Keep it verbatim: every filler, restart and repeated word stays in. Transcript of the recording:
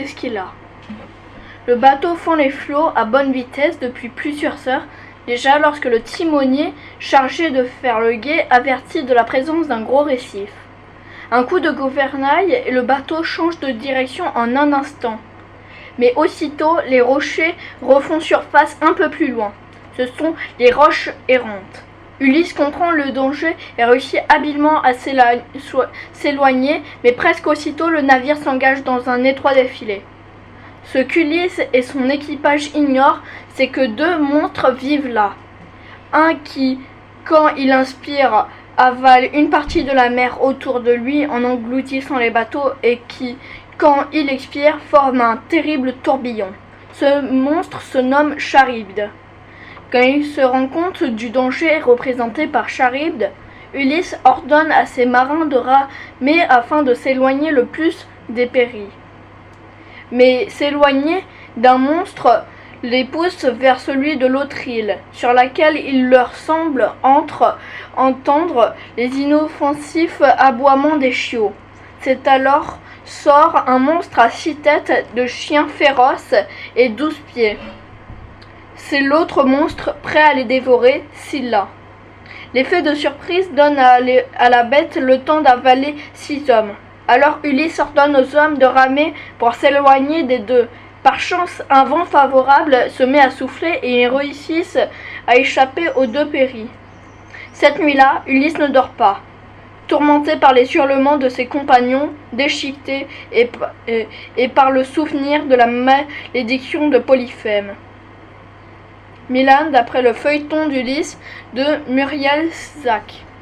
d'Esquila. Le bateau fend les flots à bonne vitesse depuis plusieurs heures, déjà lorsque le timonier, chargé de faire le guet, avertit de la présence d'un gros récif. Un coup de gouvernail et le bateau change de direction en un instant. Mais aussitôt, les rochers refont surface un peu plus loin. Ce sont les roches errantes. Ulysse comprend le danger et réussit habilement à s'éloigner, mais presque aussitôt le navire s'engage dans un étroit défilé. Ce qu'Ulysse et son équipage ignorent, c'est que deux monstres vivent là. Un qui, quand il inspire, avale une partie de la mer autour de lui en engloutissant les bateaux et qui, quand il expire, forme un terrible tourbillon. Ce monstre se nomme Charybde. Quand il se rend compte du danger représenté par Charybde, Ulysse ordonne à ses marins de ramer afin de s'éloigner le plus des périls. Mais s'éloigner d'un monstre les pousse vers celui de l'autre île, sur laquelle il leur semble entre entendre les inoffensifs aboiements des chiots. C'est alors sort un monstre à six têtes de chien féroce et douze pieds. C'est l'autre monstre prêt à les dévorer, Scylla. L'effet de surprise donne à, les, à la bête le temps d'avaler six hommes. Alors Ulysse ordonne aux hommes de ramer pour s'éloigner des deux. Par chance, un vent favorable se met à souffler et ils réussissent à échapper aux deux périls. Cette nuit-là, Ulysse ne dort pas. Tourmenté par les hurlements de ses compagnons, déchiqueté et, et, et par le souvenir de la malédiction de Polyphème. Milan, d'après le feuilleton d'Ulysse de Muriel Zach.